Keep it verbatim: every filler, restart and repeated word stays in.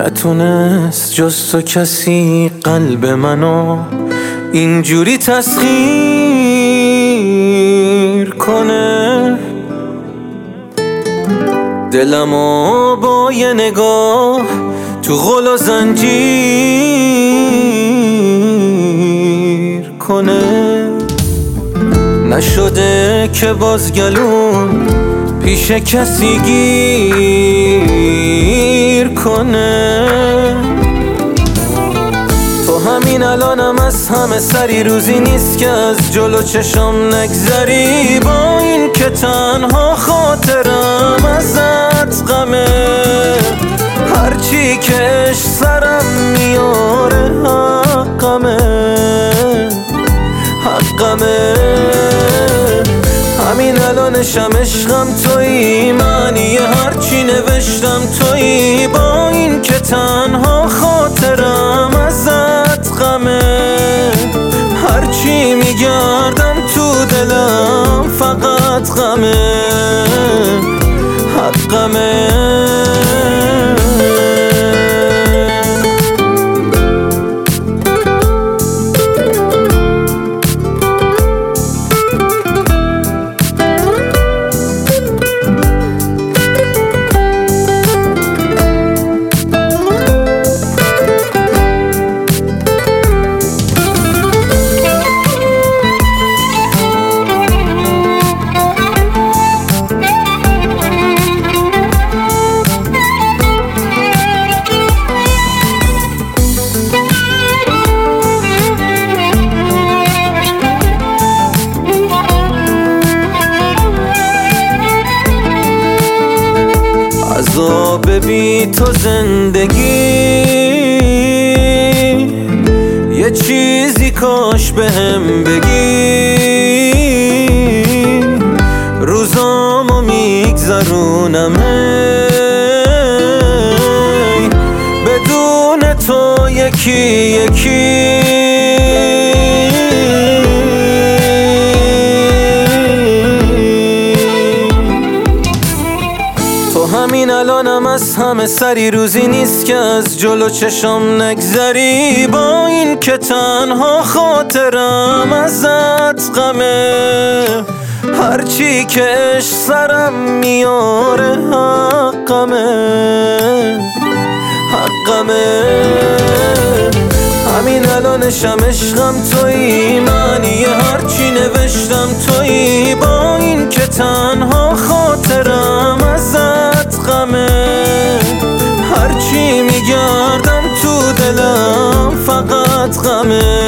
نتونست جز تو کسی قلب منو اینجوری تسخیر کنه. دلمو با یه نگاه تو غل و زنجیر کنه. نشده که باز گلون پیش کسی گیر کنه. تو همین الانم از همه سری روزی نیست که از جلو چشم نگذری. با این که تنها خاطرم ازت غمه. هرچی که عشق سرم میاره حقمه حقمه. همین الانشم عشقم تویی، معنی هرچی نوشتم تویی. با این که تنها خاطرم ازت غمه. هرچی میگردم تو دلم فقط غمه حقمه. عذاب بی تو زندگی یه چیزی کاش بهم بگی. روزامو میگذرونم بدون تو یکی یکی. همین الانم از همه سری روزی نیست که از جلو چشم نگذری. با این که تنها خاطرم ازت غمه. هرچی که عشق سرم میاره حقمه حقمه. همین الانشم عشقم تویی، معنی هرچی نوشتم تویی. با این که تنها خاطرم ازت غمه. هرچی میگردم تو دلم فقط غمه